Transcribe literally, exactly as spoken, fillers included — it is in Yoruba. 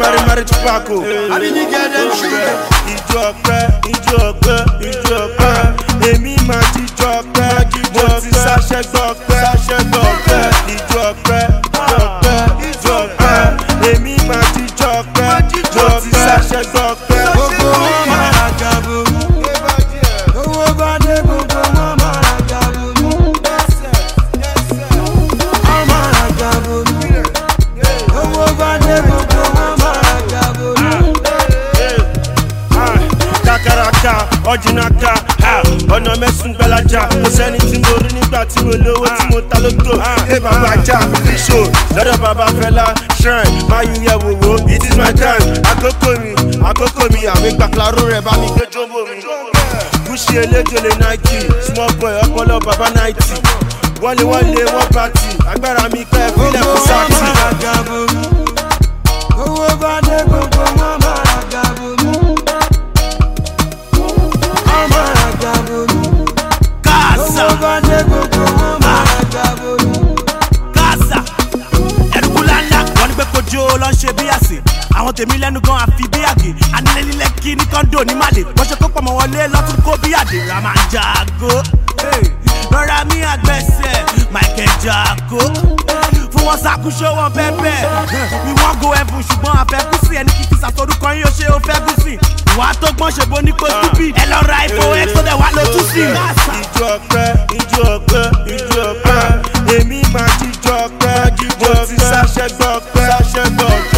Mary Mary Tupako. I didn't get them shit. Ìjọ ọpẹ́, ìjọ ọpẹ́, ìjọ ọpẹ́. Èmi máa jíjọ ọpẹ́, mo ti sáṣẹ́ gbọ́pẹ́, sáṣẹ́ gbọ́pẹ́. Ìjọ ọpẹ́, ìjọ ọpẹ́, ìjọ ọpẹ́. Èmi máa jíjọ ọpẹ́, mo ti sáṣẹ́ gbọ́pẹ́. Gbogbo wọn máa ra gàbó. Owó bá dé gbogbo wọn máa ra gàbó. Wọ́n máa ra gàbó. Owó bá dé gbogbo wọn máa ra gàbó. Kakaraka, ọ̀jìnàka, ọ̀nà mẹ́sùn gbẹ́lájà. Kò sẹ́ni tí mo rí nígbà tí mo lówó tí mo ta lóko. Ẹ bàbá ajá, fíṣò, lọ́dọ̀ bàbá Fẹlá, shrine, máa yún yẹ wòwò, it is my time. Àkókò mi, àkókò mi, àmì gbàkúláró rẹ̀ bá mi gbé jóbó mi. Gúúsì eléjòlè Nike, small boy ọpọlọ bàbá náìtì. Wọ́lé wọ́lé wọ́n pàtì, agbára mi pẹ́ fílẹ̀ fún sáàtì. Owó bá dé gbogbo wọn máa ra gàbó. Wọ́n máa ra gàbó. Kasa, Owó bá dé gbogbo wọn máa ra gàbó. kasa, ẹ̀rùkú ńláńlá, wọ́n ní pé kojú ló ń ṣe bí àsè. Àwọn tèmi lẹ́nu gan àfi bí àgè. Anílẹ̀ kí ní kọ́ńdò ní Màlè. Wọ́n ṣe kó pọ̀ mọ́ wọlé lọ́tún kó bí àdè. Ramanjago, lọ́ra mi àgbẹ̀sẹ̀, Michael Jago. Fún wọn ṣàkóso wọn bẹ́ẹ̀ we wan go heaven ṣùgbọ́n àfẹ́kùsì ẹni kìkì ṣàtọ́dúkọ yín ó ṣe ó fẹ́ gùsì. Ìwà tó gbọ́n ṣe bó ní kó stupid. Ẹ lọ ra ipò x tó dẹ̀ wá ló tún sí. Ìjọ ọpẹ́, ìjọ ọpẹ́, ìjọ ọpẹ́. Èmi máa jíjọ ọpẹ́, mo ti sáṣẹ́ gbọ́pẹ́, sáṣẹ́ gbọ́pẹ́.